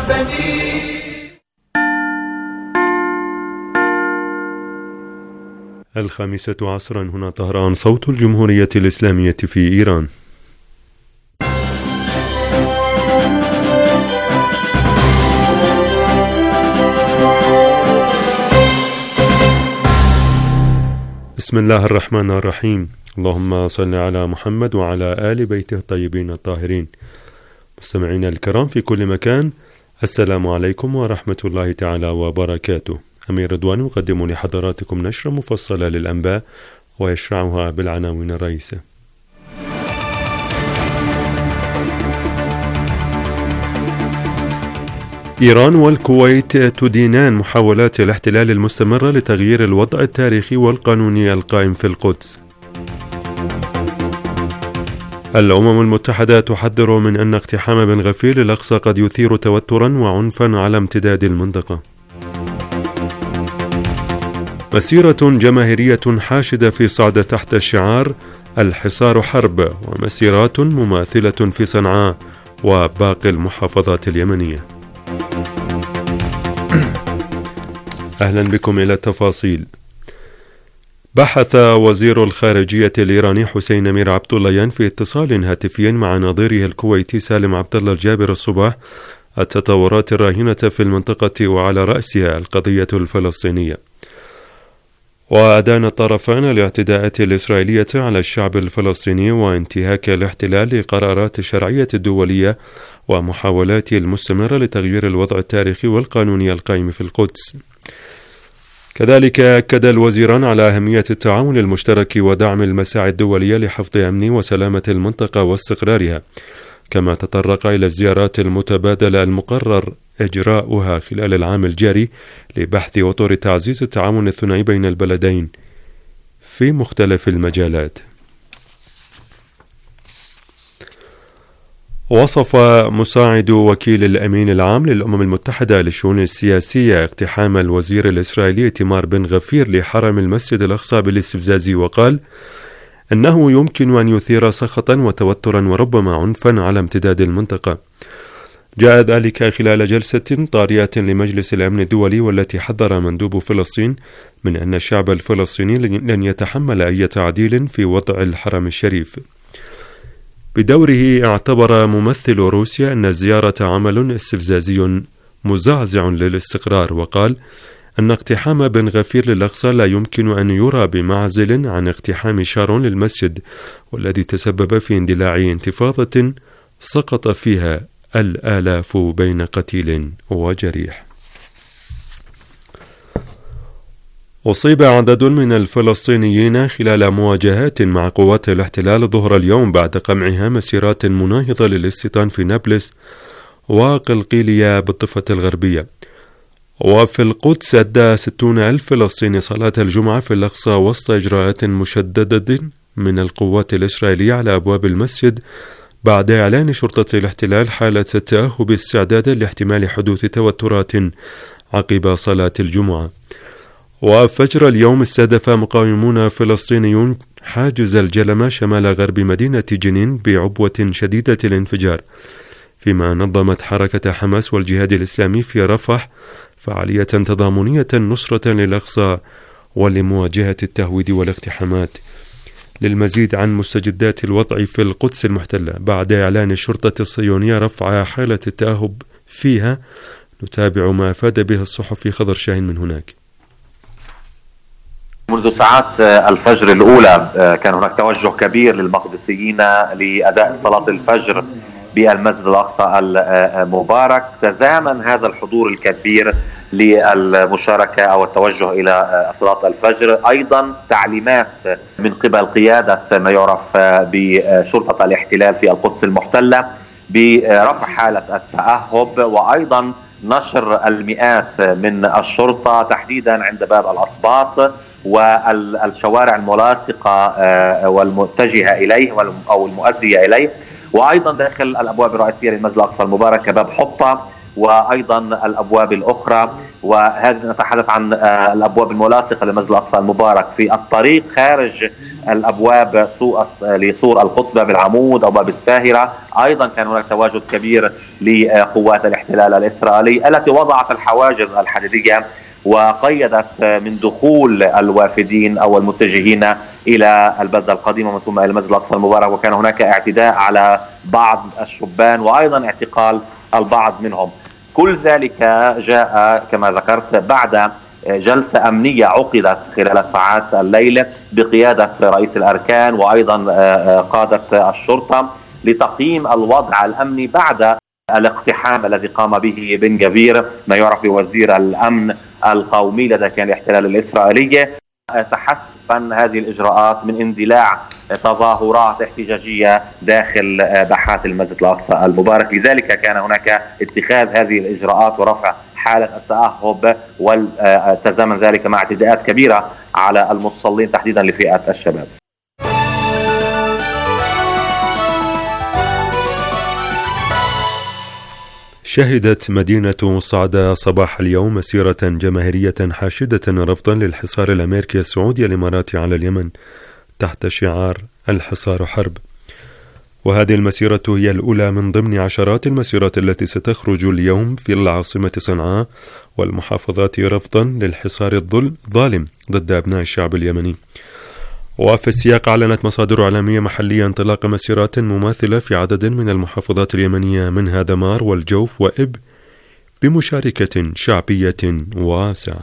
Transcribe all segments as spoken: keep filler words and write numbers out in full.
بني. الخامسة عصرا هنا طهران، صوت الجمهورية الإسلامية في إيران. بسم الله الرحمن الرحيم. اللهم صل على محمد وعلى آل بيته الطيبين الطاهرين. مستمعينا الكرام في كل مكان، السلام عليكم ورحمة الله تعالى وبركاته. أمير رضوان يقدم لحضراتكم نشرة مفصلة للأنباء ويشرعها بالعناوين الرئيسة. إيران والكويت تدينان محاولات الاحتلال المستمرة لتغيير الوضع التاريخي والقانوني القائم في القدس. الأمم المتحدة تحذر من أن اقتحام بن غفير الأقصى قد يثير توترا وعنفا على امتداد المنطقة. مسيرة جماهيرية حاشدة في صعدة تحت الشعار الحصار حرب، ومسيرات مماثلة في صنعاء وباقي المحافظات اليمنية. أهلا بكم إلى التفاصيل. بحث وزير الخارجية الإيراني حسين أمير عبداللهيان في اتصال هاتفي مع نظيره الكويتي سالم عبد الله الجابر الصباح التطورات الراهنة في المنطقة وعلى رأسها القضية الفلسطينية. وأدان الطرفان الاعتداءات الإسرائيلية على الشعب الفلسطيني وانتهاك الاحتلال لقرارات الشرعية الدولية ومحاولاته المستمرة لتغيير الوضع التاريخي والقانوني القائم في القدس. كذلك أكد الوزيران على أهمية التعاون المشترك ودعم المساعي الدولية لحفظ أمن وسلامة المنطقة واستقرارها، كما تطرق إلى الزيارات المتبادلة المقرر إجراؤها خلال العام الجاري لبحث وطور تعزيز التعاون الثنائي بين البلدين في مختلف المجالات. وصف مساعد وكيل الأمين العام للأمم المتحدة للشؤون السياسية اقتحام الوزير الإسرائيلي إيتمار بن غفير لحرم المسجد الأقصى بالاستفزاز، وقال إنه يمكن أن يثير سخطا وتوترا وربما عنفا على امتداد المنطقة. جاء ذلك خلال جلسة طارئة لمجلس الأمن الدولي، والتي حذر مندوب فلسطين من أن الشعب الفلسطيني لن يتحمل أي تعديل في وضع الحرم الشريف. بدوره اعتبر ممثل روسيا أن الزيارة عمل استفزازي مزعزع للاستقرار، وقال أن اقتحام بن غفير للأقصى لا يمكن أن يرى بمعزل عن اقتحام شارون للمسجد، والذي تسبب في اندلاع انتفاضة سقط فيها الآلاف بين قتيل وجريح. أصيب عدد من الفلسطينيين خلال مواجهات مع قوات الاحتلال ظهر اليوم بعد قمعها مسيرات مناهضة للاستيطان في نابلس وقلقيلية بالضفة الغربية. وفي القدس أدى ستون ألف فلسطيني صلاة الجمعة في الأقصى وسط إجراءات مشددة من القوات الإسرائيلية على أبواب المسجد، بعد إعلان شرطة الاحتلال حالة التأهب استعدادا لاحتمال حدوث توترات عقب صلاة الجمعة. وفجر اليوم استهدف مقاومون فلسطينيون حاجز الجلمة شمال غرب مدينة جنين بعبوة شديدة الانفجار، فيما نظمت حركة حماس والجهاد الإسلامي في رفح فعالية تضامنية نصرة للأقصى ولمواجهة التهويد والاقتحامات. للمزيد عن مستجدات الوضع في القدس المحتلة بعد إعلان الشرطة الصهيونية رفع حالة التأهب فيها، نتابع ما أفاد به الصحفي خضر شاهين من هناك. منذ ساعات الفجر الأولى كان هناك توجه كبير للمقدسيين لأداء صلاة الفجر بالمسجد الأقصى المبارك. تزامن هذا الحضور الكبير للمشاركة أو التوجه إلى صلاة الفجر أيضا تعليمات من قبل قيادة ما يعرف بشرطة الاحتلال في القدس المحتلة برفع حالة التأهب، وأيضا نشر المئات من الشرطة تحديدا عند باب الأسباط والشوارع الملاصقة والمتجهة إليه أو المؤدية إليه، وأيضا داخل الأبواب الرئيسية للمسجد الأقصى المبارك كباب حطة وأيضا الأبواب الأخرى. وهذه نتحدث عن الأبواب الملاصقة للمسجد الأقصى المبارك. في الطريق خارج الأبواب لسور القدس، باب العمود أو باب الساهرة. أيضا كان هناك تواجد كبير لقوات الاحتلال الإسرائيلي التي وضعت الحواجز الحديدية وقيدت من دخول الوافدين أو المتجهين إلى البلدة القديمة ومن ثم إلى المسجد الأقصى المبارك. وكان هناك اعتداء على بعض الشبان وأيضا اعتقال البعض منهم. كل ذلك جاء كما ذكرت بعد جلسة أمنية عقدت خلال ساعات الليل بقيادة رئيس الأركان وأيضا قادة الشرطة لتقييم الوضع الأمني بعد الاقتحام الذي قام به بن جفير ما يعرف بوزير الأمن القومي لدى كيان الاحتلال الإسرائيلي، تحسبا هذه الإجراءات من اندلاع تظاهرات احتجاجية داخل باحات المسجد الأقصى المبارك. لذلك كان هناك اتخاذ هذه الإجراءات ورفع حالة التأهب، والتزامن ذلك مع اعتداءات كبيرة على المصلين تحديدا لفئة الشباب. شهدت مدينة صعدة صباح اليوم مسيرة جماهيرية حاشدة رفضا للحصار الأمريكي السعودي الإماراتي على اليمن تحت شعار الحصار حرب. وهذه المسيرة هي الأولى من ضمن عشرات المسيرات التي ستخرج اليوم في العاصمة صنعاء والمحافظات رفضا للحصار الظالم ضد أبناء الشعب اليمني. وفي السياق أعلنت مصادر إعلامية محلية انطلاق مسيرات مماثلة في عدد من المحافظات اليمنية منها دمار والجوف وإب بمشاركة شعبية واسعة.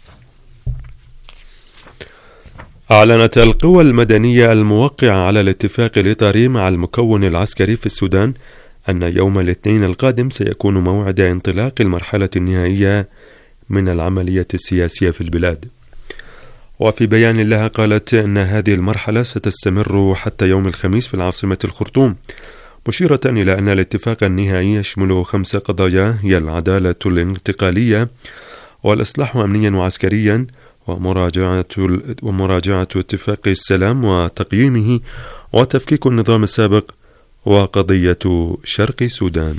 أعلنت القوى المدنية الموقعة على الاتفاق الإطاري مع المكون العسكري في السودان أن يوم الاثنين القادم سيكون موعد انطلاق المرحلة النهائية من العملية السياسية في البلاد. وفي بيان لها قالت أن هذه المرحلة ستستمر حتى يوم الخميس في العاصمة الخرطوم، مشيرة إلى أن الاتفاق النهائي يشمل خمس قضايا هي العدالة الانتقالية والإصلاح أمنيا وعسكريا ومراجعة, ومراجعة اتفاق السلام وتقييمه وتفكيك النظام السابق وقضية شرق السودان.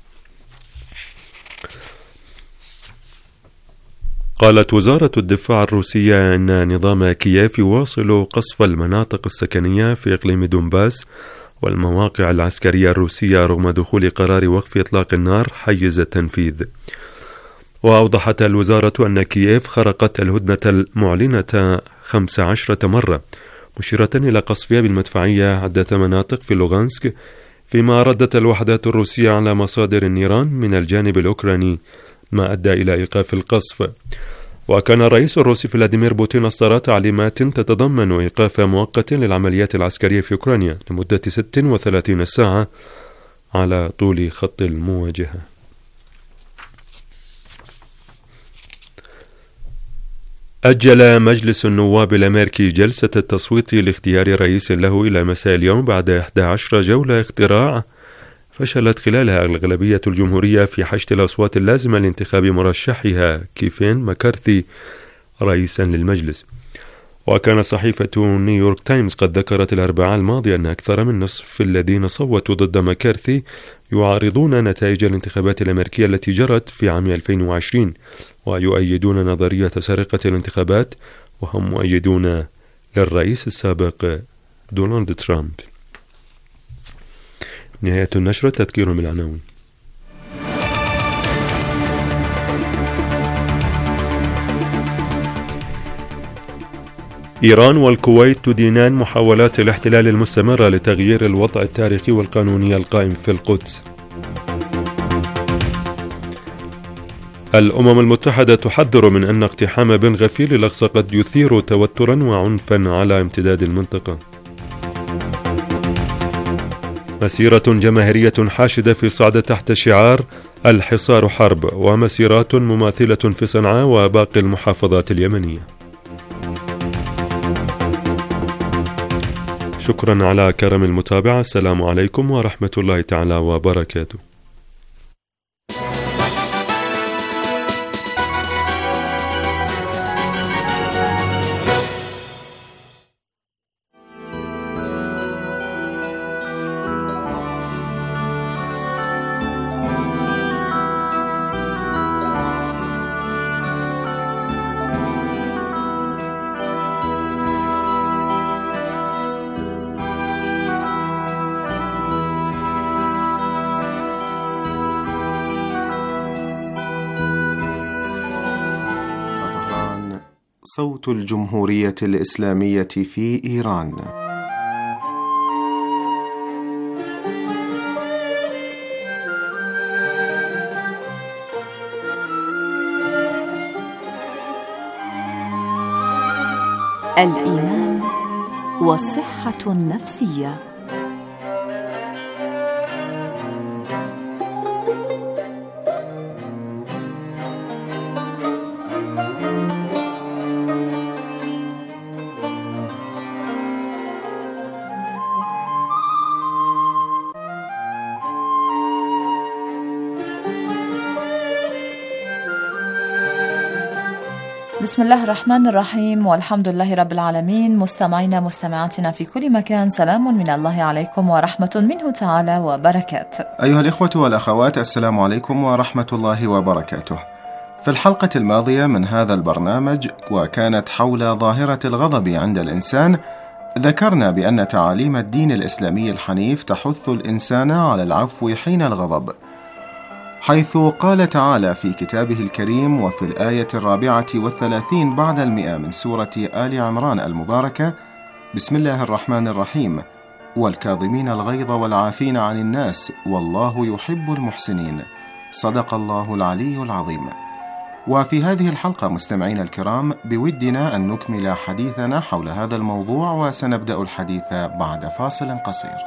قالت وزارة الدفاع الروسية أن نظام كييف يواصل قصف المناطق السكنية في إقليم دونباس والمواقع العسكرية الروسية رغم دخول قرار وقف إطلاق النار حيز التنفيذ. وأوضحت الوزارة أن كييف خرقت الهدنة المعلنة خمس عشرة مرة، مشيرة إلى قصفها بالمدفعية عدة مناطق في لوغانسك، فيما ردت الوحدات الروسية على مصادر النيران من الجانب الأوكراني ما أدى إلى إيقاف القصف. وكان الرئيس الروسي فلاديمير بوتين أصدر تعليمات تتضمن إيقاف مؤقت للعمليات العسكرية في أوكرانيا لمدة ست وثلاثين ساعة على طول خط المواجهة. أجل مجلس النواب الأمريكي جلسة التصويت لاختيار رئيس له إلى مساء اليوم بعد إحدى عشرة جولة اقتراع فشلت خلالها الأغلبية الجمهورية في حشد الأصوات اللازمة لانتخاب مرشحها كيفين ماكارثي رئيسا للمجلس. وكان صحيفة نيويورك تايمز قد ذكرت الأربعاء الماضي أن أكثر من نصف الذين صوتوا ضد ماكارثي يعارضون نتائج الانتخابات الأمريكية التي جرت في عام ألفين وعشرين ويؤيدون نظرية سرقة الانتخابات، وهم مؤيدون للرئيس السابق دونالد ترامب. نهاية النشرة. تذكير بالعناوين. إيران والكويت تدينان محاولات الاحتلال المستمرة لتغيير الوضع التاريخي والقانوني القائم في القدس. الأمم المتحدة تحذر من أن اقتحام بن غفير الأقصى قد يثير توترا وعنفا على امتداد المنطقة. مسيرة جماهيرية حاشدة في صعدة تحت شعار الحصار حرب، ومسيرات مماثلة في صنعاء وباقي المحافظات اليمنية. شكرا على كرم المتابعة. السلام عليكم ورحمة الله تعالى وبركاته. صوت الجمهورية الإسلامية في إيران. الإيمان والصحة النفسية. بسم الله الرحمن الرحيم، والحمد لله رب العالمين. مستمعينا مستمعاتنا في كل مكان، سلام من الله عليكم ورحمة منه تعالى وبركاته. أيها الإخوة والأخوات، السلام عليكم ورحمة الله وبركاته. في الحلقة الماضية من هذا البرنامج، وكانت حول ظاهرة الغضب عند الإنسان، ذكرنا بأن تعاليم الدين الإسلامي الحنيف تحث الإنسان على العفو حين الغضب، حيث قال تعالى في كتابه الكريم وفي الآية الرابعة والثلاثين بعد المئة من سورة آل عمران المباركة: بسم الله الرحمن الرحيم، والكاظمين الغيظ والعافين عن الناس والله يحب المحسنين، صدق الله العلي العظيم. وفي هذه الحلقة مستمعين الكرام، بودنا أن نكمل حديثنا حول هذا الموضوع، وسنبدأ الحديث بعد فاصل قصير.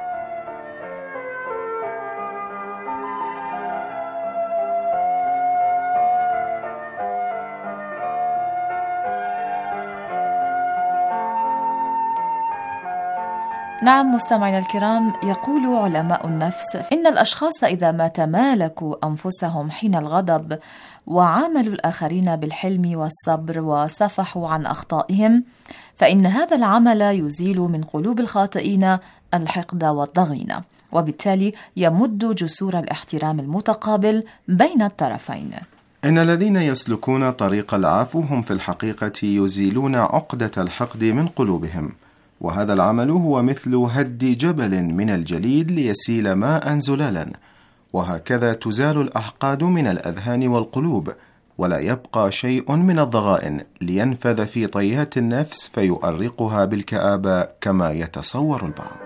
نعم مستمعينا الكرام، يقول علماء النفس إن الأشخاص إذا ما تمالكوا أنفسهم حين الغضب وعاملوا الآخرين بالحلم والصبر وصفحوا عن أخطائهم، فإن هذا العمل يزيل من قلوب الخاطئين الحقد والضغينة، وبالتالي يمد جسور الاحترام المتقابل بين الطرفين. إن الذين يسلكون طريق العفو هم في الحقيقة يزيلون عقدة الحقد من قلوبهم، وهذا العمل هو مثل هد جبل من الجليد ليسيل ماء زلالا، وهكذا تزال الأحقاد من الأذهان والقلوب، ولا يبقى شيء من الضغائن لينفذ في طيات النفس فيؤرقها بالكآبة كما يتصور البعض.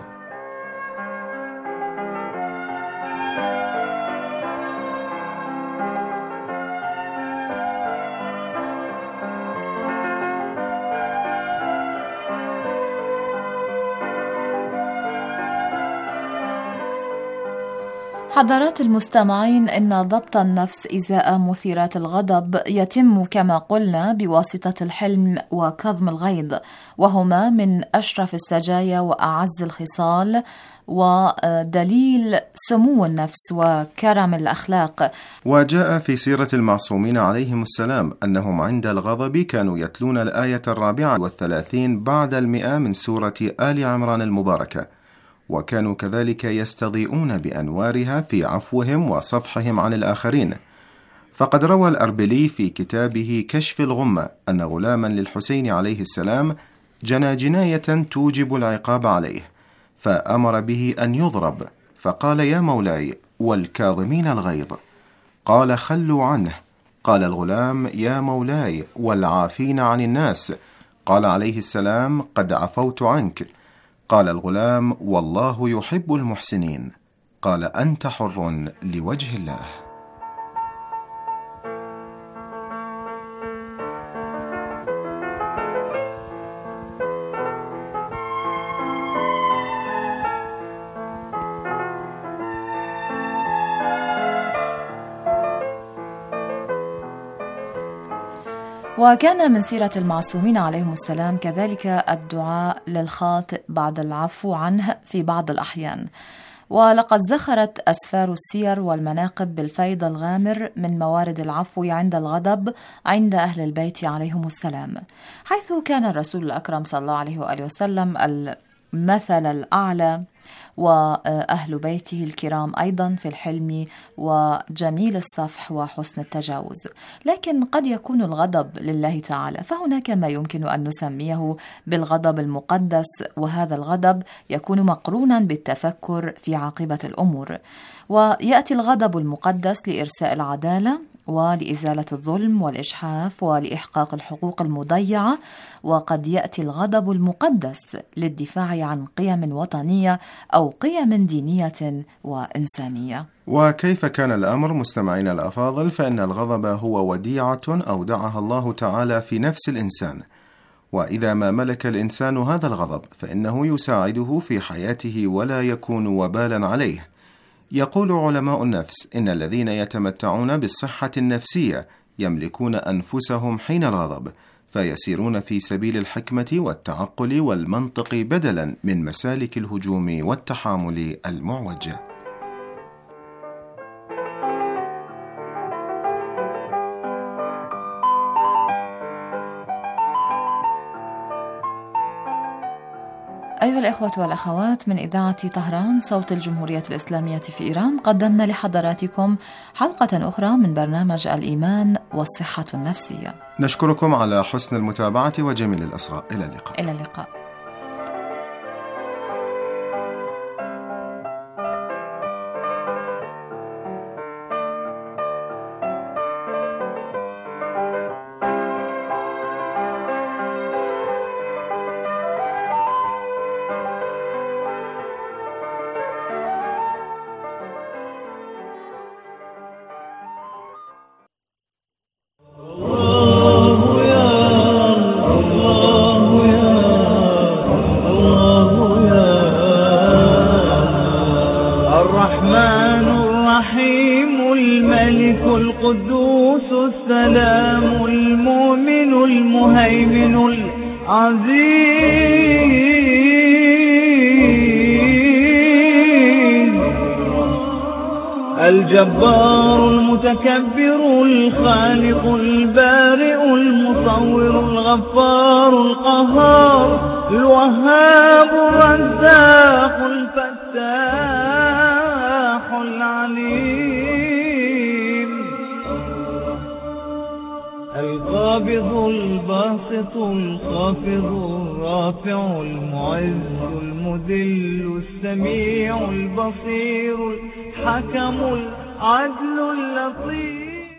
حضرات المستمعين، إن ضبط النفس إزاء مثيرات الغضب يتم كما قلنا بواسطة الحلم وكظم الغيظ، وهما من أشرف السجايا وأعز الخصال، ودليل سمو النفس وكرم الأخلاق. وجاء في سيرة المعصومين عليهم السلام أنهم عند الغضب كانوا يتلون الآية الرابعة والثلاثين بعد المئة من سورة آل عمران المباركة، وكانوا كذلك يستضيئون بأنوارها في عفوهم وصفحهم عن الآخرين. فقد روى الأربلي في كتابه كشف الغمة أن غلاما للحسين عليه السلام جنى جناية توجب العقاب عليه، فأمر به أن يضرب، فقال: يا مولاي، والكاظمين الغيظ؟ قال: خلوا عنه. قال الغلام: يا مولاي، والعافين عن الناس؟ قال عليه السلام: قد عفوت عنك. قال الغلام: والله يحب المحسنين. قال: أنت حر لوجه الله. وكان من سيرة المعصومين عليهم السلام كذلك الدعاء للخاطئ بعد العفو عنه في بعض الأحيان. ولقد زخرت أسفار السير والمناقب بالفيض الغامر من موارد العفو عند الغضب عند أهل البيت عليهم السلام، حيث كان الرسول الأكرم صلى الله عليه وآله وسلم المثل الأعلى، وأهل بيته الكرام أيضا في الحلم وجميل الصفح وحسن التجاوز. لكن قد يكون الغضب لله تعالى، فهناك ما يمكن أن نسميه بالغضب المقدس، وهذا الغضب يكون مقرونا بالتفكر في عاقبة الأمور. ويأتي الغضب المقدس لإرساء العدالة ولإزالة الظلم والإجحاف ولإحقاق الحقوق المضيعة، وقد يأتي الغضب المقدس للدفاع عن قيم وطنية أو قيم دينية وإنسانية. وكيف كان الأمر مستمعين الأفاضل؟ فإن الغضب هو وديعة أودعها الله تعالى في نفس الإنسان، وإذا ما ملك الإنسان هذا الغضب فإنه يساعده في حياته ولا يكون وبالا عليه. يقول علماء النفس إن الذين يتمتعون بالصحة النفسية يملكون أنفسهم حين الغضب، فيسيرون في سبيل الحكمة والتعقل والمنطق بدلا من مسالك الهجوم والتحامل المعوج. أيها الإخوة والأخوات، من إذاعة طهران صوت الجمهورية الإسلامية في إيران، قدمنا لحضراتكم حلقة أخرى من برنامج الإيمان والصحة النفسية. نشكركم على حسن المتابعة وجميل الإصغاء. إلى اللقاء. إلى اللقاء. القدوس السلام المؤمن المهيمن العزيز الجبار المتكبر الخالق البارئ المصور الغفار القهار الوهاب الرزاق الفتاح العليم القابض الباسط الخافض الرافع المعز المذل السميع البصير الحكم العدل اللطيف.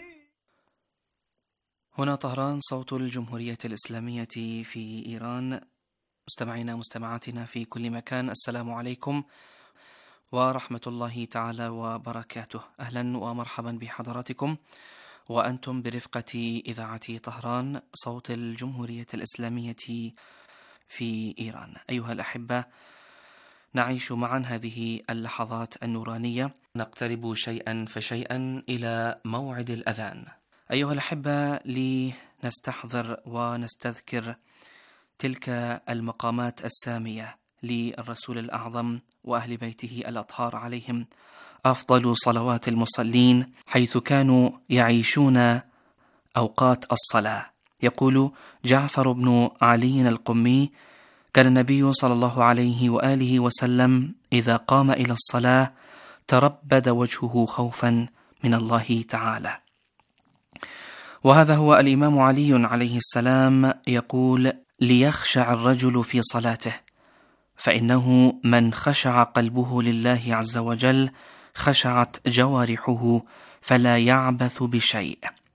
هنا طهران صوت الجمهورية الإسلامية في إيران. مستمعينا مستمعاتنا في كل مكان، السلام عليكم ورحمة الله تعالى وبركاته. أهلا ومرحبا بحضراتكم وأنتم برفقة إذاعة طهران صوت الجمهورية الإسلامية في إيران. أيها الأحبة، نعيش معا هذه اللحظات النورانية، نقترب شيئا فشيئا إلى موعد الأذان. أيها الأحبة، لنستحضر ونستذكر تلك المقامات السامية للرسول الأعظم وأهل بيته الأطهار عليهم أفضل صلوات المصلين، حيث كانوا يعيشون أوقات الصلاة. يقول جعفر بن علي القمي: كان النبي صلى الله عليه وآله وسلم إذا قام إلى الصلاة تربد وجهه خوفا من الله تعالى. وهذا هو الإمام علي عليه السلام يقول: ليخشع الرجل في صلاته، فإنه من خشع قلبه لله عز وجل خشعت جوارحه فلا يعبث بشيء.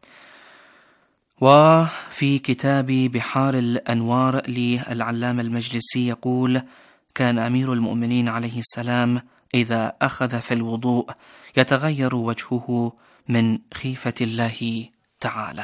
وفي كتاب بحار الأنوار للعلامة المجلسي يقول: كان أمير المؤمنين عليه السلام إذا أخذ في الوضوء يتغير وجهه من خيفة الله تعالى.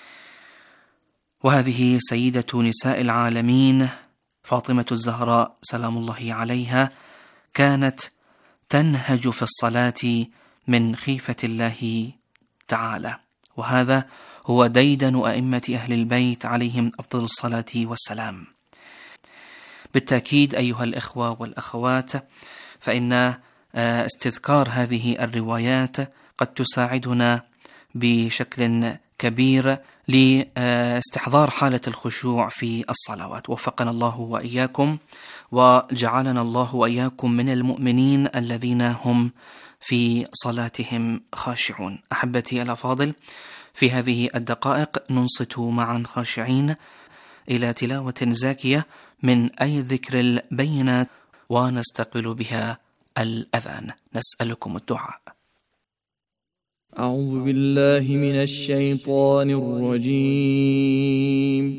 وهذه سيدة نساء العالمين فاطمة الزهراء سلام الله عليها كانت تنهج في الصلاة من خيفة الله تعالى، وهذا هو ديدن أئمة أهل البيت عليهم أفضل الصلاة والسلام. بالتأكيد أيها الإخوة والأخوات، فإن استذكار هذه الروايات قد تساعدنا بشكل كبير لاستحضار حالة الخشوع في الصلوات. وفقنا الله وإياكم وجعلنا الله وإياكم من المؤمنين الذين هم في صلاتهم خاشعون. أحبتي الأفاضل، في هذه الدقائق ننصت معا خاشعين إلى تلاوة زاكية من أي ذكر البينات ونستقبل بها الأذان. نسألكم الدعاء. أعوذ بالله من الشيطان الرجيم.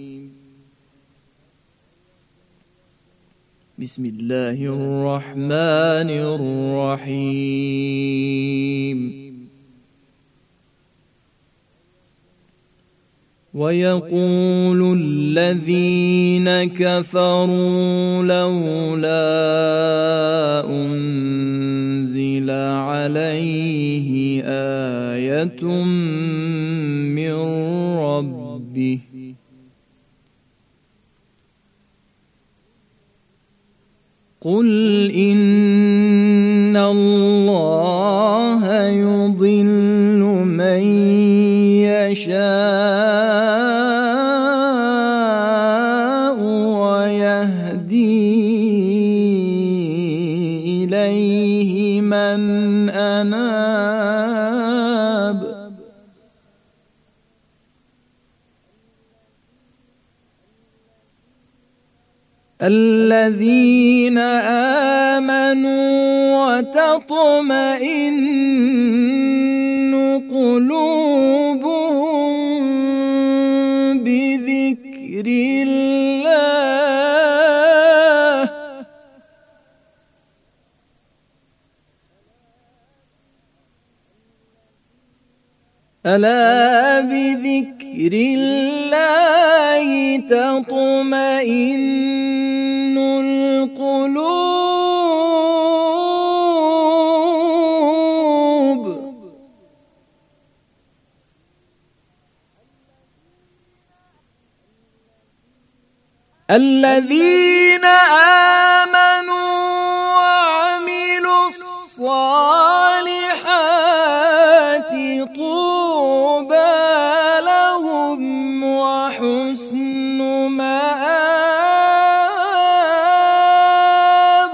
بسم الله الرحمن الرحيم. ويقول الذين كفروا لولا أنزل عليه آية من ربه قل إن الله يضل من يشاء ويهدي إليه من أناب الذين آمنوا وتطمئن قلوبهم بذكر الله ألا بذكر الله تطمئن القلوب الذين آمنوا وعملوا الصالحات طوبى لهم وحسن مآب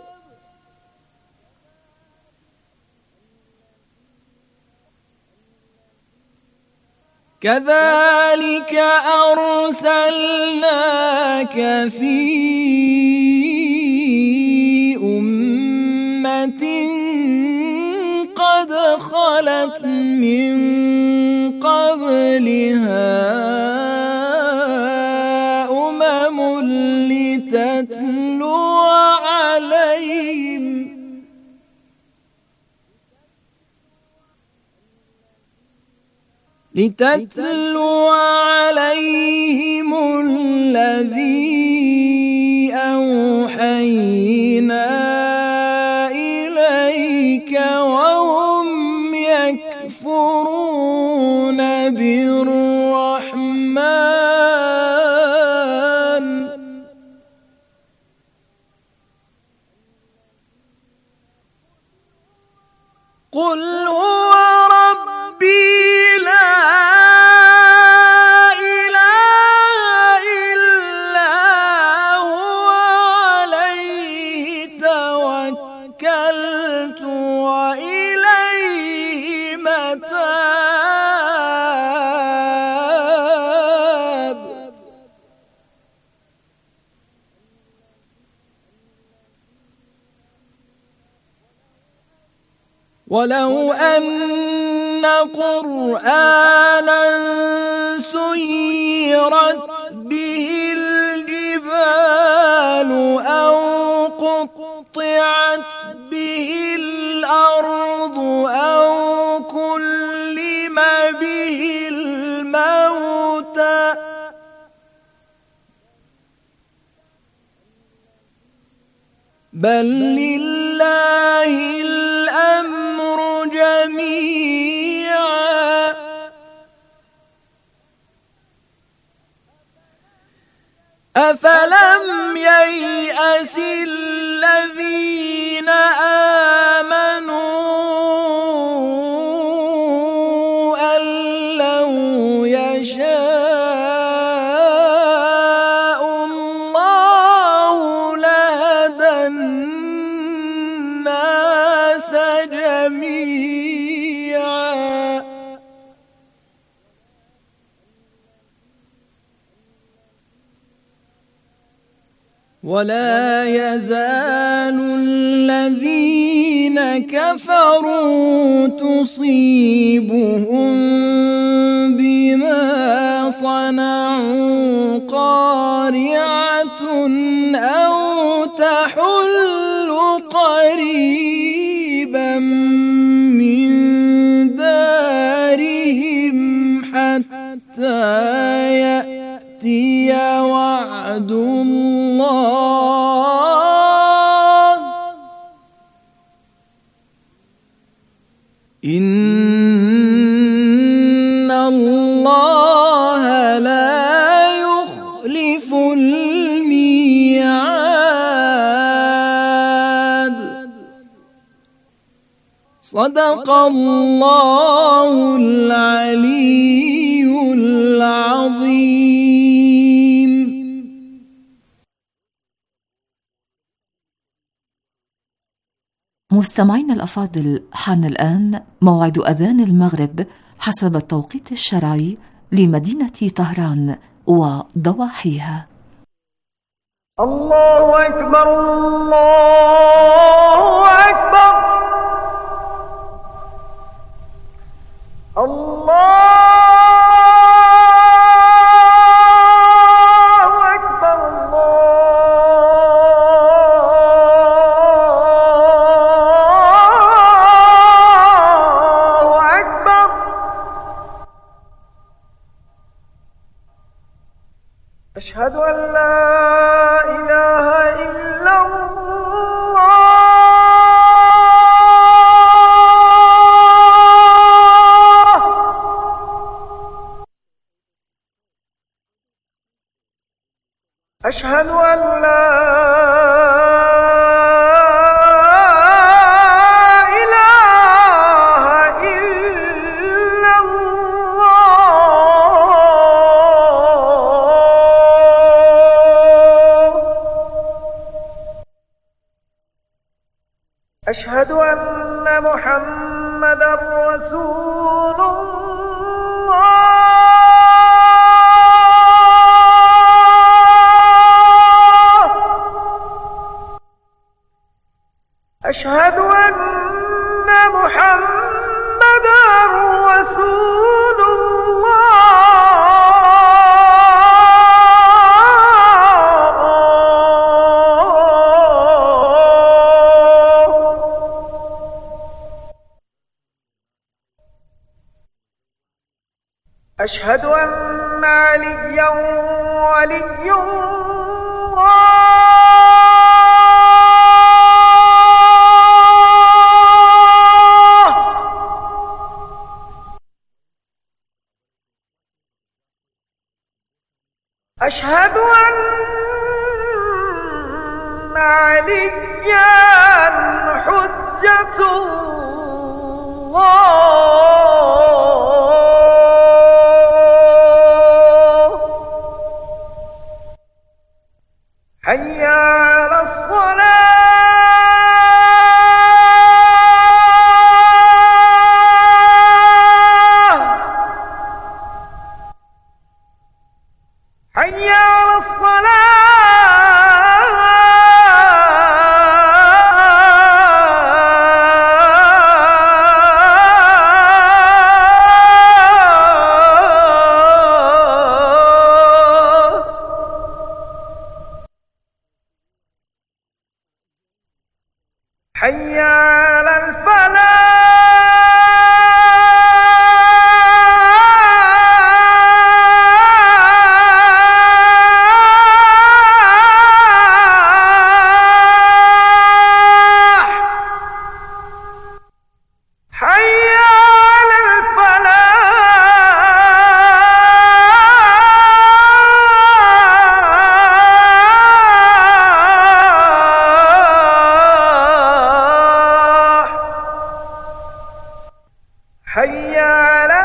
كذلك أرسلناك في أمة قد خلت من قبلها أمم لتتلو عليهم لتتلو عليهم الذي أوحينا إليك وهم يكفرون بالرحمن قل هو ربي ولو أن قرآنا سيرت به الجبال أو قطعت به الأرض أو كلم به الموتى بل لله الأمر جميعا أفلم ييأس الذين آمنوا أن لو يشاء الله لهدى الناس جميعا ولا يزال الذين كفروا تصيبهم بما صنعوا قارعة أو تحل قريبا من دارهم حتى يأتي وعد الله إن الله لا يخلف الميعاد. صدق الله العلي العظيم. مستمعين الأفاضل، حان الآن موعد أذان المغرب حسب التوقيت الشرعي لمدينة طهران وضواحيها. الله أكبر الله أكبر الله أشهد أن لا إله إلا الله أشهد أن لا أشهد أن محمدًا رسول الله أشهد أن محمدًا رسول أشهد أن عليا ولي الله أشهد أن عليا حجة الله حي على الصلاة حي على الصلاة حي على الفلاح حي على الفلاح حي على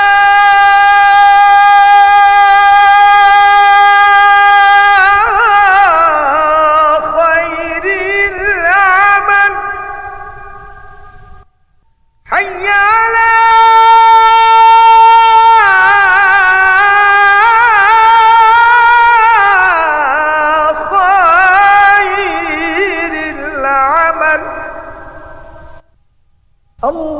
خير العمل حي على خير العمل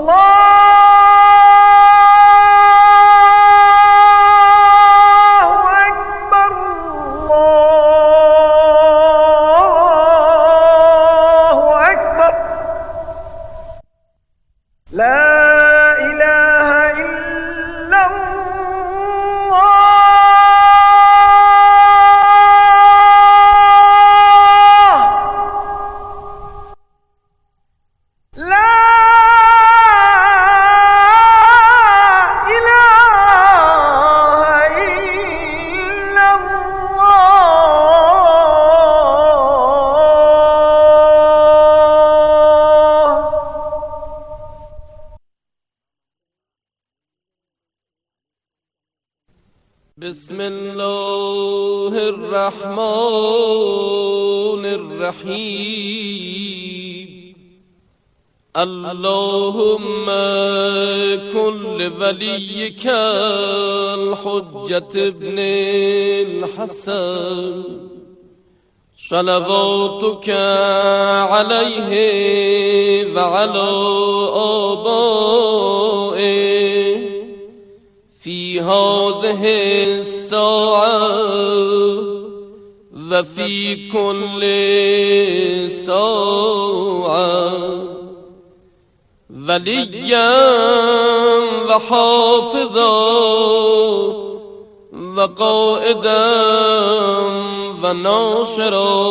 بسم الله الرحمن الرحيم اللهم كن لوليك الحجة ابن الحسن صلواتك عليه وعلى آبائه في هذه الساعة وفي كل ساعة وليا وحافظا وقائدا وناصرا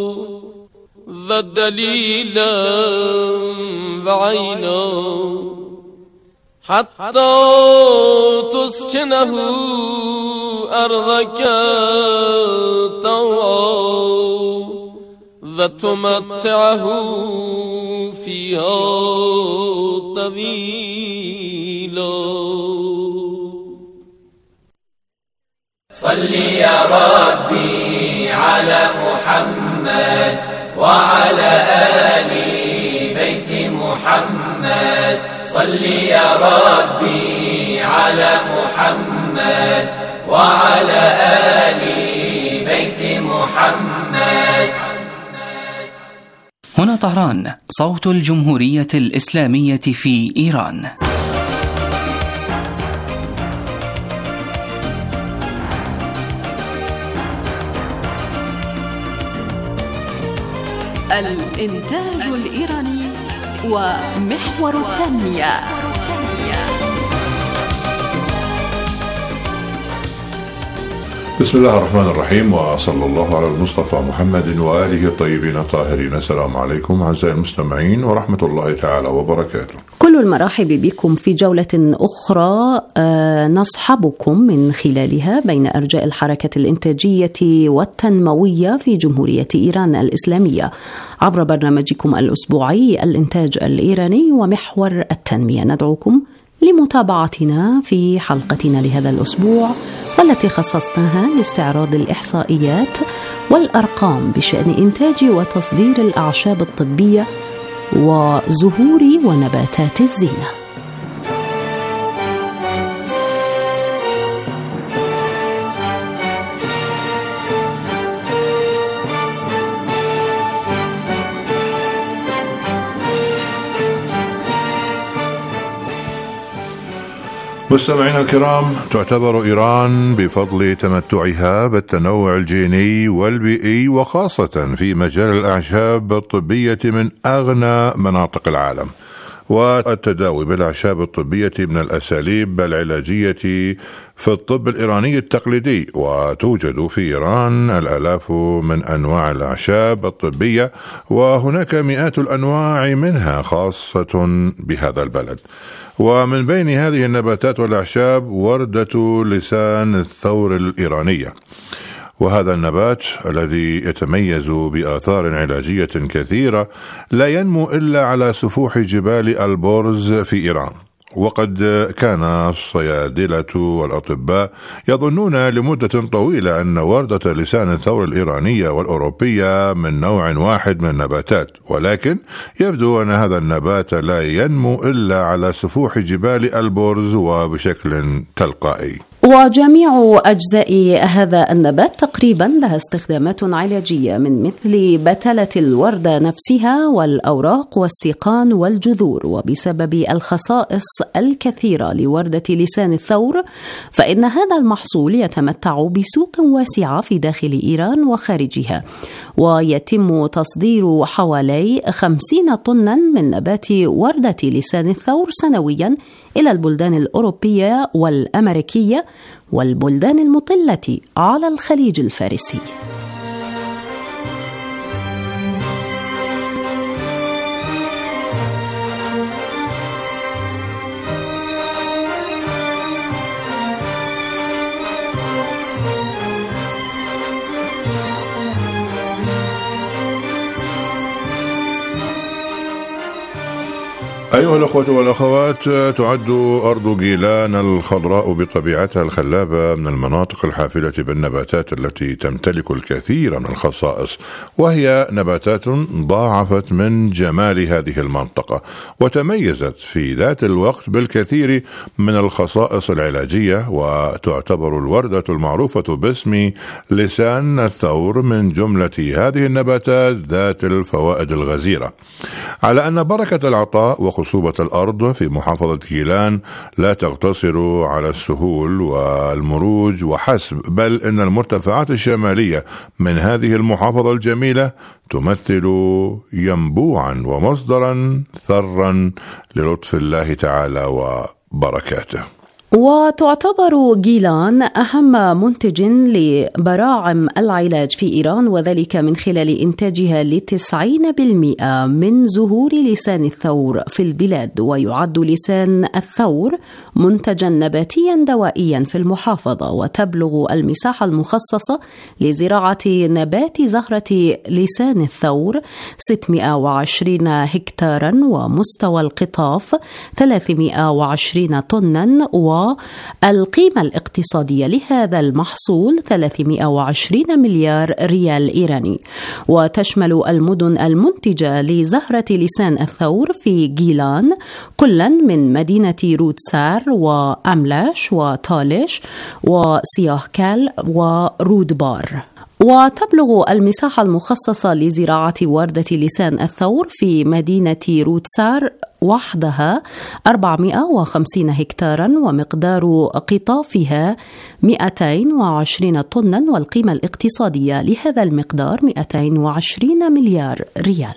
ودليلا وعينا حتى تسكنه أرضك طوعا وتمتعه فيها طويلا. صل يا ربي على محمد وعلى آل بيت محمد. صل يا ربي على محمد وعلى آل بيت محمد. هنا طهران، صوت الجمهورية الإسلامية في إيران. الإنتاج الإيراني ومحور التنمية. بسم الله الرحمن الرحيم، وصلى الله على المصطفى محمد وآله الطيبين الطاهرين. السلام عليكم أعزائي المستمعين ورحمة الله تعالى وبركاته. كل المرحب بكم في جولة أخرى نصحبكم من خلالها بين أرجاء الحركة الإنتاجية والتنموية في جمهورية إيران الإسلامية عبر برنامجكم الأسبوعي الإنتاج الإيراني ومحور التنمية. ندعوكم لمتابعتنا في حلقتنا لهذا الأسبوع، والتي خصصناها لاستعراض الإحصائيات والأرقام بشأن إنتاج وتصدير الأعشاب الطبية وزهور ونباتات الزينة. مستمعينا الكرام، تعتبر إيران بفضل تمتعها بالتنوع الجيني والبيئي وخاصة في مجال الأعشاب الطبية من أغنى مناطق العالم، والتداوي بالأعشاب الطبية من الأساليب العلاجية في الطب الإيراني التقليدي، وتوجد في إيران الآلاف من أنواع الأعشاب الطبية، وهناك مئات الأنواع منها خاصة بهذا البلد. ومن بين هذه النباتات والأعشاب وردة لسان الثور الإيرانية، وهذا النبات الذي يتميز بآثار علاجية كثيرة لا ينمو إلا على سفوح جبال البورز في إيران. وقد كان الصيادلة والأطباء يظنون لمدة طويلة أن وردة لسان الثور الإيرانية والأوروبية من نوع واحد من النباتات، ولكن يبدو أن هذا النبات لا ينمو إلا على سفوح جبال البورز وبشكل تلقائي. وجميع أجزاء هذا النبات تقريبا لها استخدامات علاجية، من مثل بتلة الوردة نفسها والأوراق والسيقان والجذور. وبسبب الخصائص الكثيرة لوردة لسان الثور، فإن هذا المحصول يتمتع بسوق واسعة في داخل إيران وخارجها، ويتم تصدير حوالي خمسين طنا من نبات وردة لسان الثور سنويا إلى البلدان الأوروبية والأمريكية والبلدان المطلة على الخليج الفارسي. أيها الأخوة والأخوات، تعد أرض جيلان الخضراء بطبيعتها الخلابة من المناطق الحافلة بالنباتات التي تمتلك الكثير من الخصائص، وهي نباتات ضاعفت من جمال هذه المنطقة، وتميزت في ذات الوقت بالكثير من الخصائص العلاجية. وتعتبر الوردة المعروفة باسم لسان الثور من جملة هذه النباتات ذات الفوائد الغزيرة، على أن بركة العطاء وخصوبة الأرض في محافظة جيلان لا تقتصر على السهول والمروج وحسب، بل إن المرتفعات الشمالية من هذه المحافظة الجميلة تمثل ينبوعا ومصدرا ثرا للطف الله تعالى وبركاته. وتعتبر جيلان أهم منتج لبراعم العلاج في إيران، وذلك من خلال إنتاجها لتسعين بالمئة من زهور لسان الثور في البلاد. ويعد لسان الثور منتجا نباتيا دوائيا في المحافظة، وتبلغ المساحة المخصصة لزراعة نبات زهرة لسان الثور ستمائة وعشرين هكتارا، ومستوى القطاف ثلاثمائة وعشرين طنا، والقيمة الاقتصادية لهذا المحصول ثلاثمائة وعشرين مليار ريال إيراني. وتشمل المدن المنتجة لزهرة لسان الثور في جيلان كلا من مدينة رودسار وأملاش وطالش وسياهكال ورودبار. وتبلغ المساحة المخصصة لزراعة وردة لسان الثور في مدينة رودسار وحدها أربعمائة وخمسين هكتارا، ومقدار قطافها مئتين وعشرين طنا، والقيمة الاقتصادية لهذا المقدار مئتين وعشرين مليار ريال.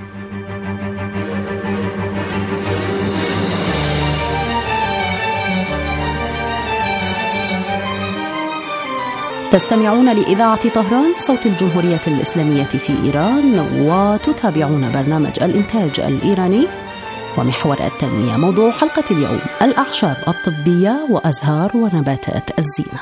تستمعون لإذاعة طهران صوت الجمهورية الإسلامية في إيران، وتتابعون برنامج الإنتاج الإيراني ومحور التنمية. موضوع حلقة اليوم: الأعشاب الطبية وأزهار ونباتات الزينة.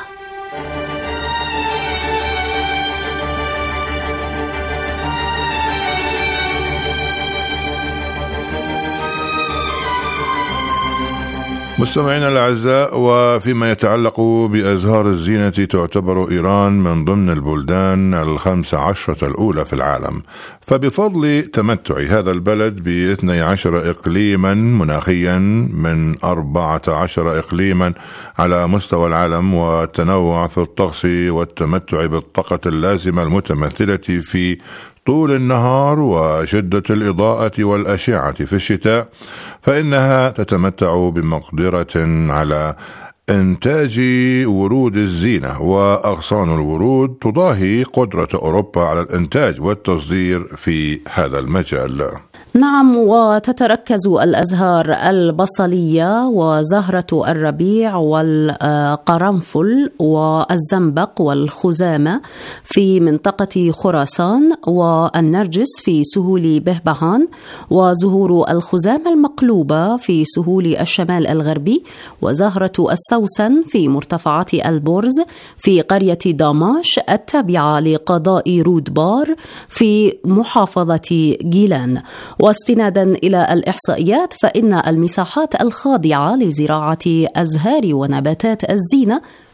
مستمعينا الأعزاء، وفيما يتعلق بأزهار الزينة، تعتبر إيران من ضمن البلدان الخمس عشرة الأولى في العالم، فبفضل تمتع هذا البلد باثني عشر إقليما مناخيا من أربعة عشر إقليما على مستوى العالم، والتنوع في الطقس والتمتع بالطاقة اللازمة المتمثلة في طول النهار وشدة الإضاءة والأشعة في الشتاء، فإنها تتمتع بمقدرة على إنتاج ورود الزينة وأغصان الورود تضاهي قدرة أوروبا على الإنتاج والتصدير في هذا المجال. نعم، وتتركز الأزهار البصلية وزهرة الربيع والقرنفل والزنبق والخزامة في منطقة خراسان، والنرجس في سهول بهبهان، وزهور الخزامة المقلوبة في سهول الشمال الغربي، وزهرة السوسن في مرتفعات البرز في قرية داماش التابعة لقضاء رودبار في محافظة جيلان. واستنادا إلى الإحصائيات، فإن المساحات الخاضعة لزراعة أزهار ونباتات الزينة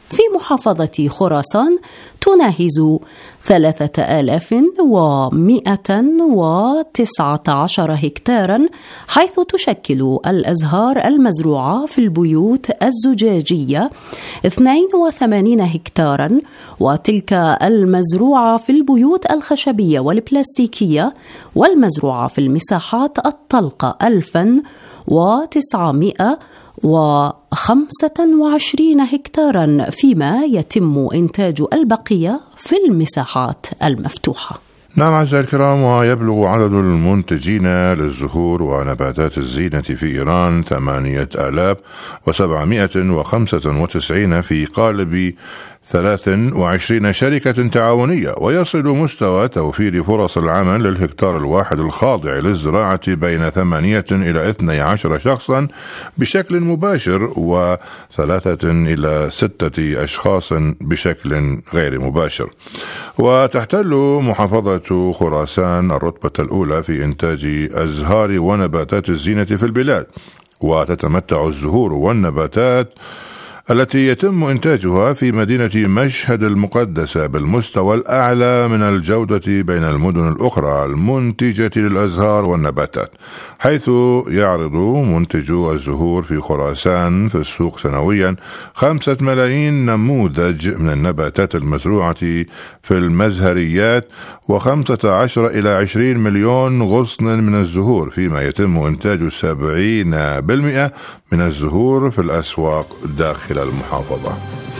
في محافظة خراسان تناهز ثلاثة آلاف ومئة وتسعة عشر هكتارا، حيث تشكل الأزهار المزروعة في البيوت الزجاجية اثنين وثمانين هكتارا، وتلك المزروعة في البيوت الخشبية والبلاستيكية والمزروعة في المساحات الطلقة ألفا وتسعمائة وخمسة وعشرين هكتارا، فيما يتم إنتاج البقية في المساحات المفتوحة. نعم أعزائي الكرام، ويبلغ عدد المنتجين للزهور ونباتات الزينة في إيران ثمانية آلاف وسبعمائة وخمسة وتسعين في قالب ثلاث وعشرين شركة تعاونية، ويصل مستوى توفير فرص العمل للهكتار الواحد الخاضع للزراعة بين ثمانية إلى اثني عشر شخصا بشكل مباشر، وثلاثة إلى ستة أشخاص بشكل غير مباشر. وتحتل محافظة خراسان الرتبة الأولى في إنتاج أزهار ونباتات الزينة في البلاد، وتتمتع الزهور والنباتات التي يتم إنتاجها في مدينة مشهد المقدسة بالمستوى الأعلى من الجودة بين المدن الأخرى المنتجة للأزهار والنباتات، حيث يعرض منتجو الزهور في خراسان في السوق سنويا خمسة ملايين نموذج من النباتات المزروعة في المزهريات وخمسة عشر إلى عشرين مليون غصن من الزهور، فيما يتم إنتاج سبعين بالمئة من الزهور في الأسواق داخل المحافظة.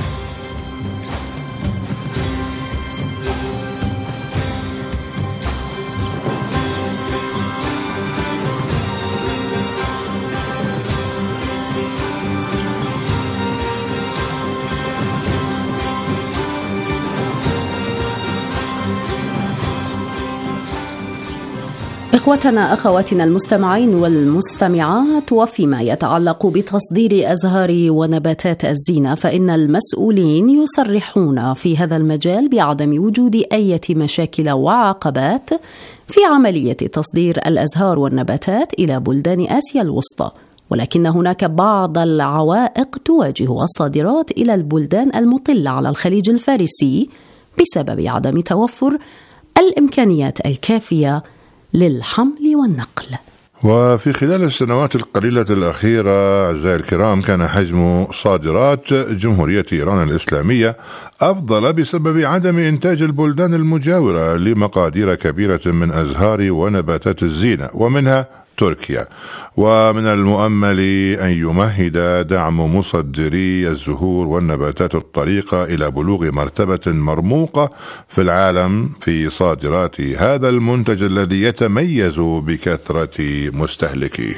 إخوتنا أخواتنا المستمعين والمستمعات، وفيما يتعلق بتصدير أزهار ونباتات الزينة، فإن المسؤولين يصرحون في هذا المجال بعدم وجود أي مشاكل وعقبات في عملية تصدير الأزهار والنباتات إلى بلدان آسيا الوسطى، ولكن هناك بعض العوائق تواجه الصادرات إلى البلدان المطلة على الخليج الفارسي بسبب عدم توفر الإمكانيات الكافية للحمل والنقل. وفي خلال السنوات القليلة الأخيرة أعزائي الكرام، كان حجم صادرات جمهورية إيران الإسلامية أفضل بسبب عدم إنتاج البلدان المجاورة لمقادير كبيرة من أزهار ونباتات الزينة، ومنها تركيا. ومن المؤمل أن يمهد دعم مصدري الزهور والنباتات الطريقة إلى بلوغ مرتبة مرموقة في العالم في صادرات هذا المنتج الذي يتميز بكثرة مستهلكيه.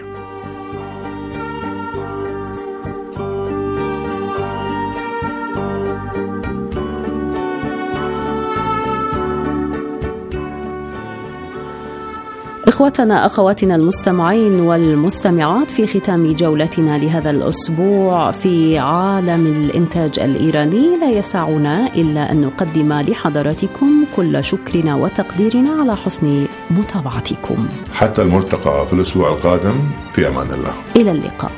إخوتنا أخواتنا المستمعين والمستمعات، في ختام جولتنا لهذا الأسبوع في عالم الإنتاج الإيراني، لا يسعنا إلا أن نقدم لحضراتكم كل شكرنا وتقديرنا على حسن متابعتكم. حتى الملتقى في الأسبوع القادم، في أمان الله. إلى اللقاء.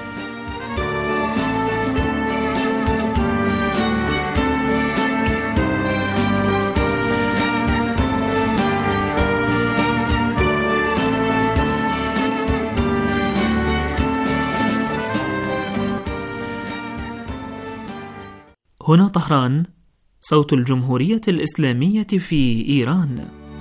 هنا طهران، صوت الجمهورية الإسلامية في إيران.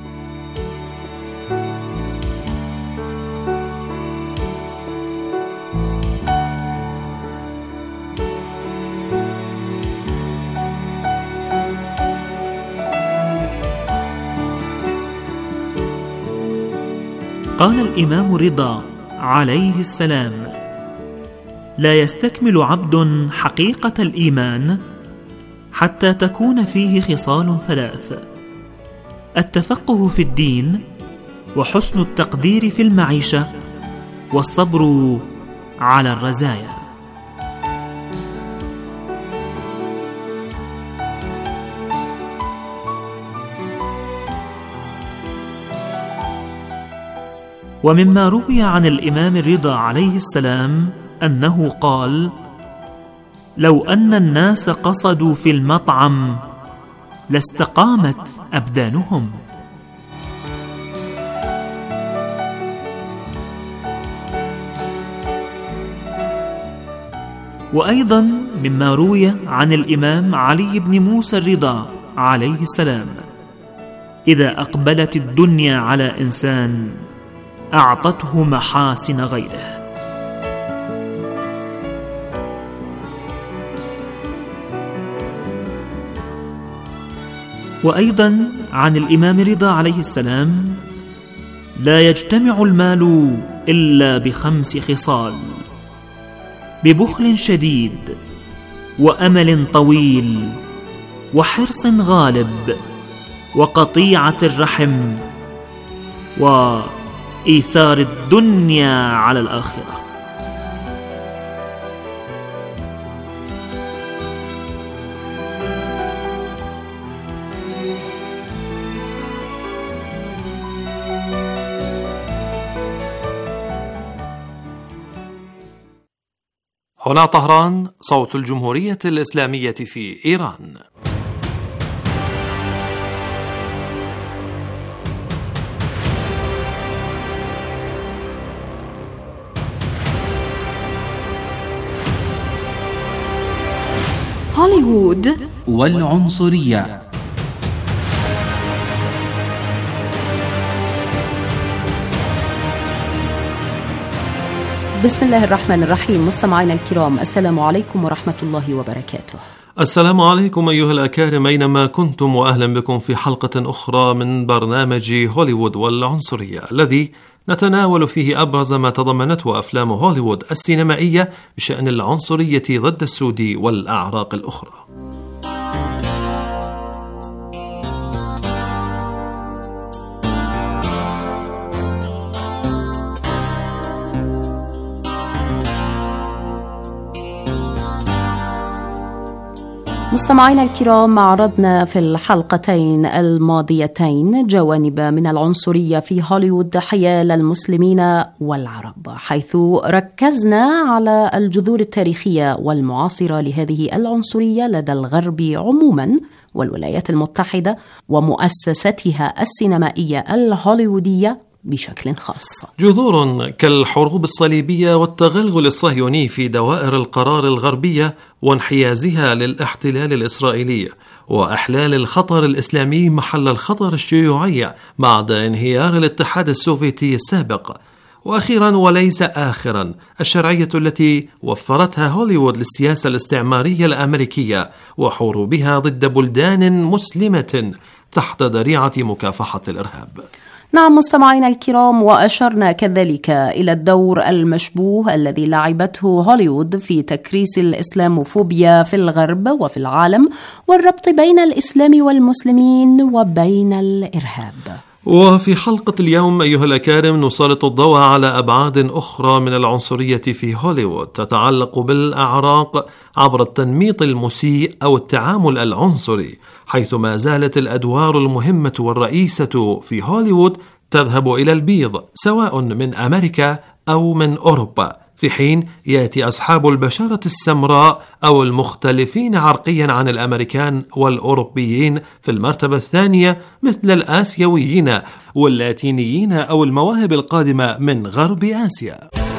قال الإمام رضا عليه السلام: لا يستكمل عبد حقيقة الإيمان حتى تكون فيه خصال ثلاث: التفقه في الدين، وحسن التقدير في المعيشة، والصبر على الرزايا. ومما روي عن الإمام الرضا عليه السلام أنه قال: لو أن الناس قصدوا في المطعم لاستقامت أبدانهم. وأيضا مما روي عن الإمام علي بن موسى الرضا عليه السلام: إذا أقبلت الدنيا على إنسان أعطته محاسن غيره. وأيضا عن الإمام رضا عليه السلام: لا يجتمع المال إلا بخمس خصال: ببخل شديد، وأمل طويل، وحرص غالب، وقطيعة الرحم، وإيثار الدنيا على الآخرة. هنا طهران، صوت الجمهورية الإسلامية في إيران. هوليوود والعنصرية. بسم الله الرحمن الرحيم. مستمعينا الكرام، السلام عليكم ورحمة الله وبركاته. السلام عليكم أيها الأكارم أينما كنتم، وأهلا بكم في حلقة أخرى من برنامج هوليوود والعنصرية، الذي نتناول فيه أبرز ما تضمنته أفلام هوليوود السينمائية بشأن العنصرية ضد السود والأعراق الأخرى. مستمعينا الكرام، عرضنا في الحلقتين الماضيتين جوانب من العنصرية في هوليوود حيال المسلمين والعرب، حيث ركزنا على الجذور التاريخية والمعاصرة لهذه العنصرية لدى الغرب عموما والولايات المتحدة ومؤسستها السينمائية الهوليوودية بشكل خاص. جذور كالحروب الصليبية والتغلغل الصهيوني في دوائر القرار الغربية وانحيازها للاحتلال الإسرائيلي، وإحلال الخطر الإسلامي محل الخطر الشيوعي بعد انهيار الاتحاد السوفيتي السابق، وأخيرا وليس آخرا الشرعية التي وفرتها هوليوود للسياسة الاستعمارية الأمريكية وحروبها ضد بلدان مسلمة تحت ذريعة مكافحة الإرهاب. نعم مستمعينا الكرام، وأشرنا كذلك إلى الدور المشبوه الذي لعبته هوليوود في تكريس الإسلاموفوبيا في الغرب وفي العالم، والربط بين الإسلام والمسلمين وبين الإرهاب. وفي حلقة اليوم أيها الأكارم نسلط الضوء على أبعاد أخرى من العنصرية في هوليوود تتعلق بالأعراق عبر التنميط المسيء أو التعامل العنصري، حيث ما زالت الأدوار المهمة والرئيسة في هوليوود تذهب إلى البيض سواء من أمريكا أو من أوروبا، في حين يأتي أصحاب البشرة السمراء أو المختلفين عرقيا عن الأمريكان والأوروبيين في المرتبة الثانية، مثل الآسيويين واللاتينيين أو المواهب القادمة من غرب آسيا.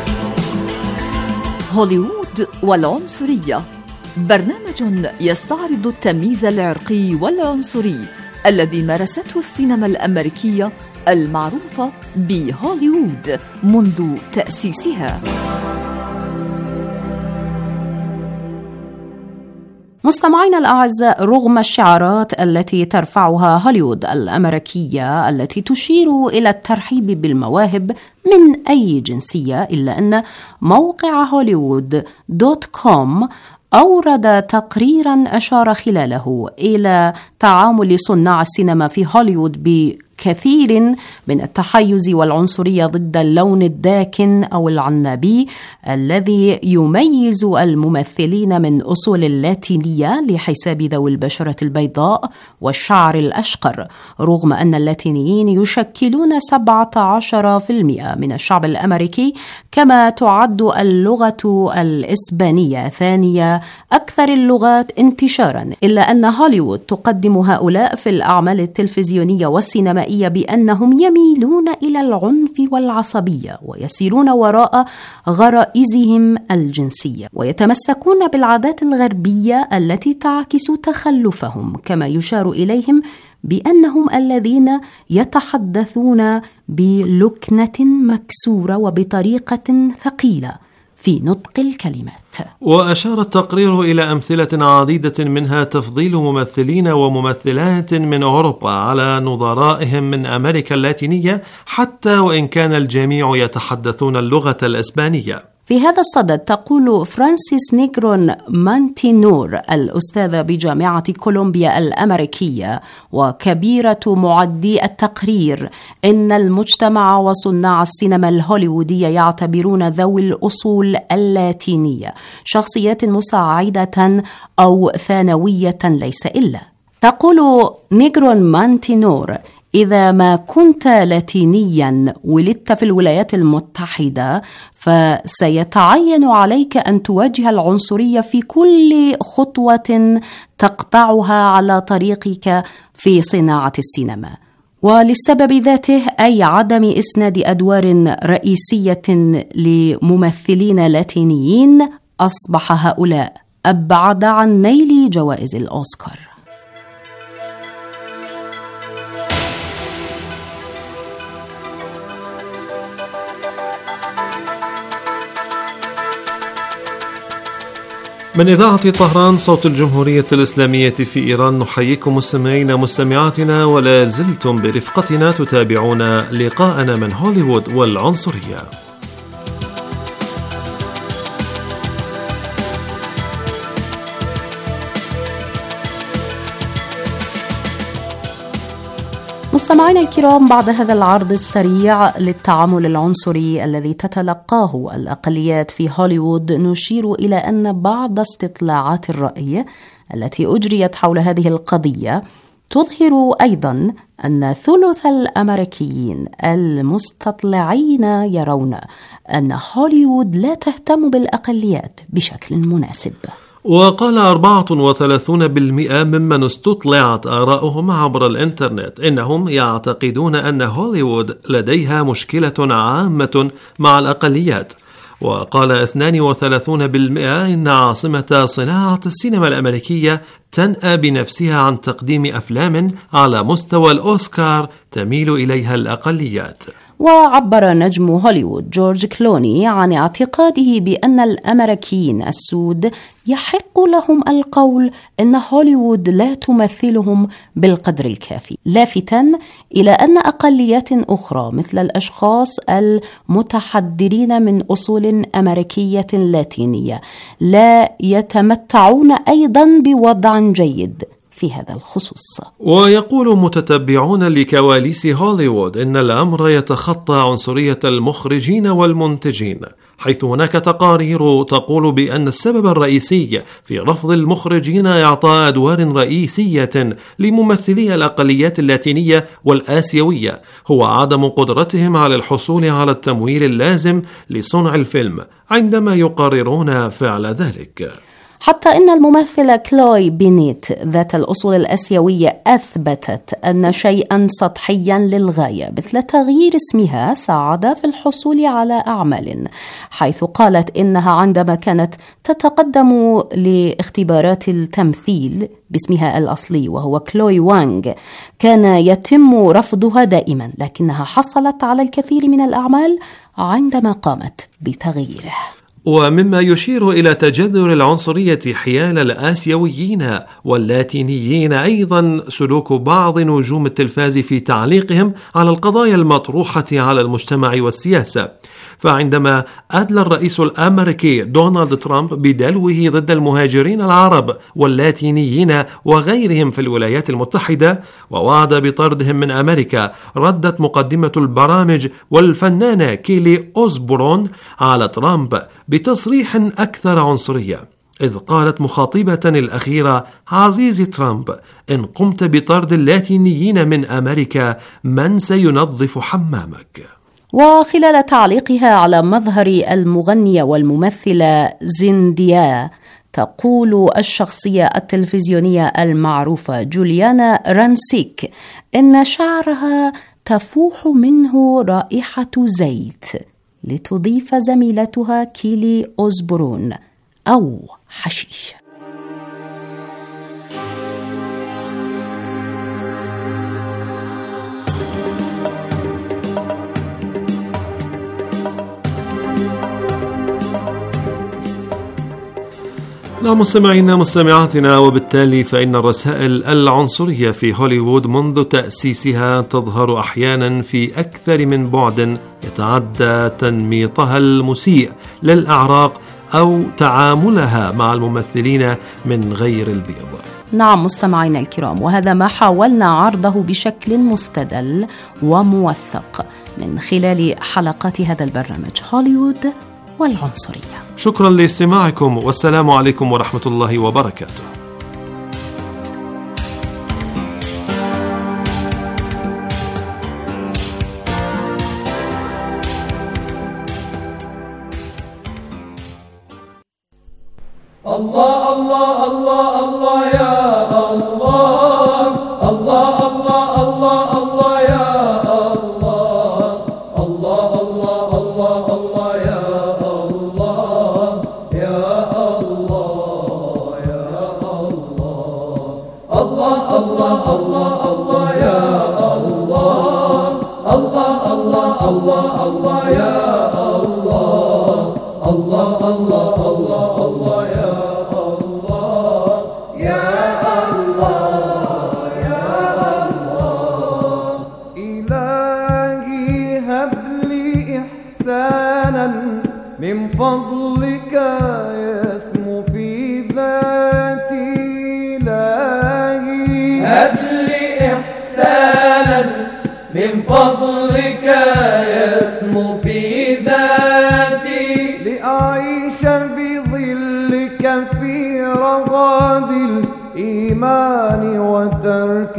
هوليوود والعنصرية، برنامج يستعرض التمييز العرقي والعنصري الذي مارسته السينما الأمريكية المعروفة بهوليوود منذ تأسيسها. مستمعينا الأعزاء، رغم الشعارات التي ترفعها هوليوود الأمريكية التي تشير إلى الترحيب بالمواهب من أي جنسية، إلا أن موقع هوليوود دوت كوم أورد تقريرا أشار خلاله إلى تعامل صناع السينما في هوليوود كثير من التحيز والعنصرية ضد اللون الداكن أو العنابي الذي يميز الممثلين من أصول اللاتينية لحساب ذوي البشرة البيضاء والشعر الأشقر، رغم أن اللاتينيين يشكلون سبعة عشر بالمئة من الشعب الأمريكي، كما تعد اللغة الإسبانية ثانية أكثر اللغات انتشارا، إلا أن هوليوود تقدم هؤلاء في الأعمال التلفزيونية والسينمائية بأنهم يميلون إلى العنف والعصبية ويسيرون وراء غرائزهم الجنسية ويتمسكون بالعادات الغربية التي تعكس تخلفهم، كما يشار إليهم بأنهم الذين يتحدثون بلكنة مكسورة وبطريقة ثقيلة في نطق الكلمات. وأشار التقرير إلى أمثلة عديدة منها تفضيل ممثلين وممثلات من أوروبا على نظرائهم من أمريكا اللاتينية، حتى وإن كان الجميع يتحدثون اللغة الإسبانية. في هذا الصدد تقول فرانسيس نيغرون مانتينور الأستاذة بجامعة كولومبيا الأمريكية وكبيرة معدي التقرير إن المجتمع وصناع السينما الهوليوودية يعتبرون ذوي الأصول اللاتينية شخصيات مساعدة أو ثانوية ليس إلا. تقول نيغرون مانتينور: إذا ما كنت لاتينيا ولدت في الولايات المتحدة فسيتعين عليك أن تواجه العنصرية في كل خطوة تقطعها على طريقك في صناعة السينما، وللسبب ذاته أي عدم إسناد أدوار رئيسية لممثلين لاتينيين أصبح هؤلاء أبعد عن نيل جوائز الأوسكار. من إذاعة طهران صوت الجمهورية الإسلامية في إيران نحييكم مستمعين مستمعاتنا، ولا زلتم برفقتنا تتابعون لقاءنا من هوليوود والعنصرية. مستمعينا الكرام، بعد هذا العرض السريع للتعامل العنصري الذي تتلقاه الأقليات في هوليوود، نشير إلى أن بعض استطلاعات الرأي التي أجريت حول هذه القضية تظهر أيضا أن ثلث الأمريكيين المستطلعين يرون أن هوليوود لا تهتم بالأقليات بشكل مناسب. وقال أربعة وثلاثون بالمئة ممن استطلعت آراؤهم عبر الإنترنت إنهم يعتقدون أن هوليوود لديها مشكلة عامة مع الأقليات. وقال اثنان وثلاثون بالمئة إن عاصمة صناعة السينما الأمريكية تنأى بنفسها عن تقديم أفلام على مستوى الأوسكار تميل إليها الأقليات. وعبر نجم هوليوود جورج كلوني عن اعتقاده بأن الأمريكيين السود يحق لهم القول أن هوليوود لا تمثلهم بالقدر الكافي، لافتاً إلى أن أقليات أخرى مثل الأشخاص المتحدرين من أصول أمريكية لاتينية لا يتمتعون أيضاً بوضع جيد في هذا الخصوص. ويقول متتبعون لكواليس هوليوود إن الأمر يتخطى عنصرية المخرجين والمنتجين، حيث هناك تقارير تقول بأن السبب الرئيسي في رفض المخرجين إعطاء أدوار رئيسية لممثلي الأقليات اللاتينية والآسيوية هو عدم قدرتهم على الحصول على التمويل اللازم لصنع الفيلم عندما يقررون فعل ذلك. حتى إن الممثلة كلوي بينيت ذات الأصول الآسيوية أثبتت أن شيئا سطحيا للغاية مثل تغيير اسمها ساعد في الحصول على أعمال، حيث قالت إنها عندما كانت تتقدم لاختبارات التمثيل باسمها الأصلي وهو كلوي وانغ كان يتم رفضها دائما، لكنها حصلت على الكثير من الأعمال عندما قامت بتغييره. ومما يشير إلى تجذر العنصرية حيال الآسيويين واللاتينيين أيضا سلوك بعض نجوم التلفاز في تعليقهم على القضايا المطروحة على المجتمع والسياسة. فعندما أدلى الرئيس الأمريكي دونالد ترامب بدلوه ضد المهاجرين العرب واللاتينيين وغيرهم في الولايات المتحدة ووعد بطردهم من أمريكا، ردت مقدمة البرامج والفنانة كيلي أوزبورون على ترامب بتصريح أكثر عنصرية، إذ قالت مخاطبة الأخيرة: عزيزي ترامب، إن قمت بطرد اللاتينيين من أمريكا من سينظف حمامك؟ وخلال تعليقها على مظهر المغنية والممثلة زينديا، تقول الشخصية التلفزيونية المعروفة جوليانا رانسيك إن شعرها تفوح منه رائحة زيت، لتضيف زميلتها كيلي أوزبورون: أو حشيش. نعم مستمعينا مستمعاتنا، وبالتالي فإن الرسائل العنصرية في هوليوود منذ تأسيسها تظهر أحيانا في أكثر من بعد يتعدى تنميطها المسيء للأعراق أو تعاملها مع الممثلين من غير البيض. نعم مستمعينا الكرام، وهذا ما حاولنا عرضه بشكل مستدل وموثق من خلال حلقات هذا البرنامج هوليوود والعنصرية. شكرا لاستماعكم، والسلام عليكم ورحمة الله وبركاته. الله الله الله الله يا الله الله الله الله الله يا الله الله الله الله الله يا الله يا الله يا الله الله الله الله الله يا الله الله الله الله الله يا الله الله الله الله الله يا من فضلك يسمو في ذاتي إلهي، هب لي إحسانا من فضلك يسمو في ذاتي، لأعيش بظلك في رغد الإيمان وترك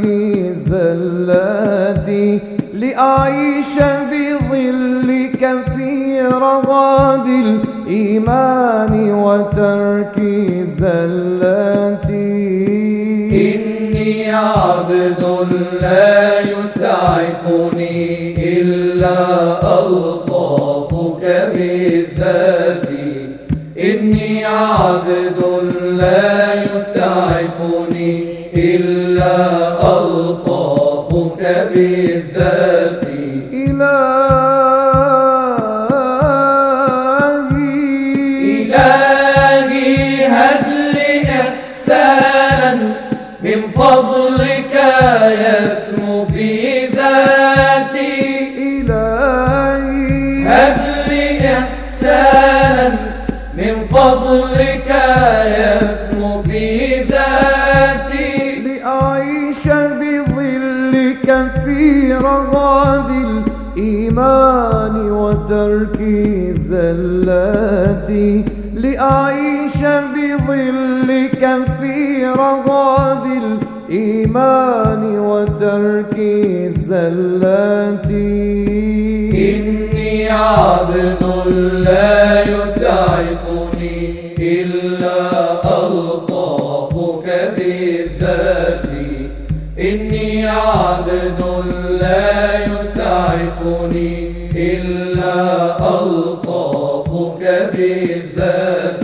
زلاتي، لأعيش بظلك في رغد الإيمان وترك زلاتي. إني عبد لا يسعفني إلا ألطافك بالذات، إني عبد لا يسعفني إلا ألطافك بالذات. من فضلك يسمو في ذاتي إلهي، هب لي إحسانا من فضلك يسمو في ذاتي، لأعيش بظلك في رغد الإيمان وترك زلاتي، لأعيش بظلك في رغد الإيمان وترك زلاتي. إني عبد لا يسعفني إلا ألطافك بالذات، إني عبد لا يسعفني إلا ألطافك بالذات.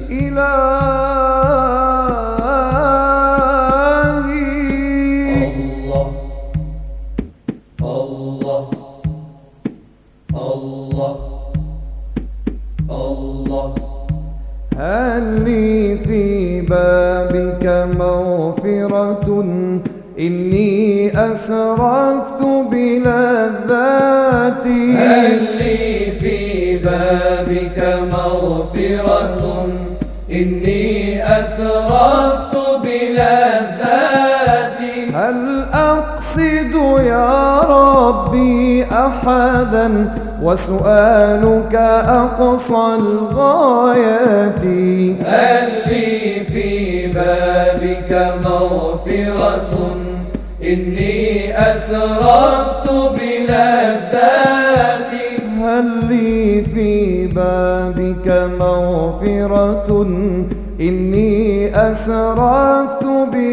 هل لي في بابك مغفرة إني أسرفت بلذاتي، هل لي في بابك مغفرة إني أسرفت بلذاتي. هل أقصد يا ربي أحدا وسؤالك أقصى الغايات؟ هل لي في بابك مغفرة إني أسرفت بلذاتي. هل لي في بابك مغفرة إني أسرفت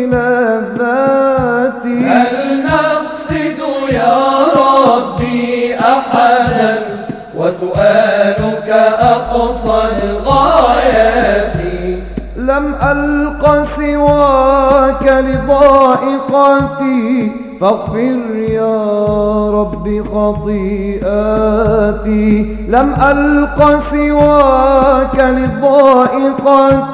بلذاتي. هل نقصد يا ربي أحدا وسؤالك أقصى الغايات؟ لم ألق سواك لضائقتي فاغفر يا رب خطيئاتي. لم ألق سواك لضائقتي